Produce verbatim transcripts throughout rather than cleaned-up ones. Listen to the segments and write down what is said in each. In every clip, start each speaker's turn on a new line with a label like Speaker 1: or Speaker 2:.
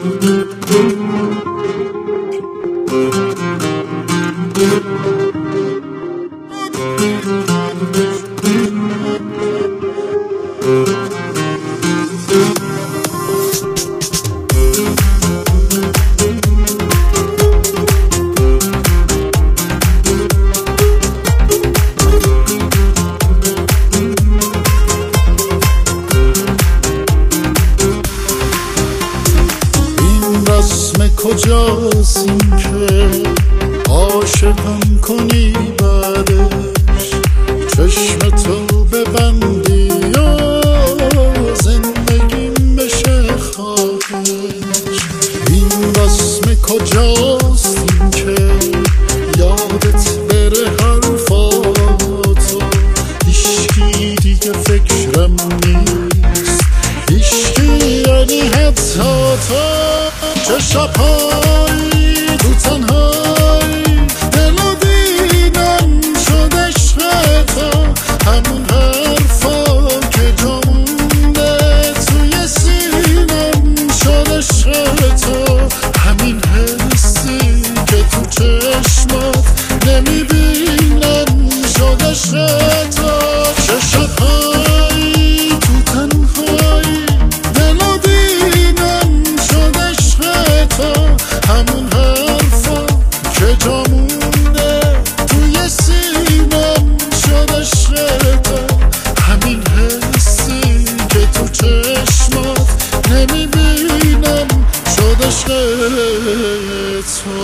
Speaker 1: کجاست این که عاشقم کنی بعدش چشم تو ببندی و زندگیم بشه خواهش. این رسم کجاست این که یادت بره حرفاتو، هیچکی دیگه فکرم نیست، هیچکی یعنی حتی تو. چه شب‌هایی تو تنهایی دلو دیدم شد عشق تو، همون حرفا که جا مونده توی سینم شد عشق تو، همین حسی که تو چشمات نمیبینم شد عشق تو. چه شب‌هایی تو تنهایی دلو دیدم شد همون حرفا که جا مونده توی سینم شد عشق تو، همین حسی که تو چشمات نمیبینم شد عشق تو.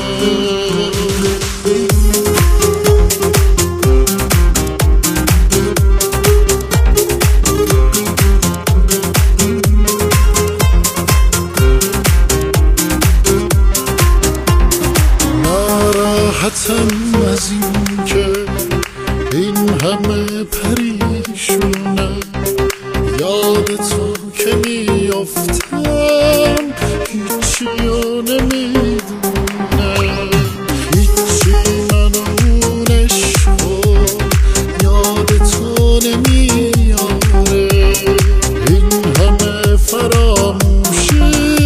Speaker 1: ناراحتم از این که این همه پریشونم، یاد تو که میافتم هیچیو نمیدونم، هیچی منو اون عشقو یاد تو نمیاره. این همه فراموشی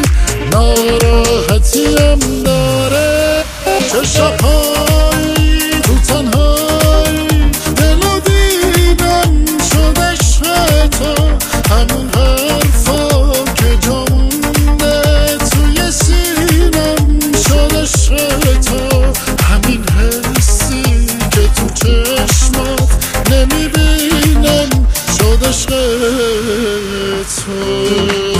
Speaker 1: ناراحتیم داره. چه شب‌هایی تو تنهایی دلو دیدم شد عشق تو، همون حرفا که جا مونده توی سینم شد عشق تو، همین حسی که تو چشمات نمیبینم شد عشق تو.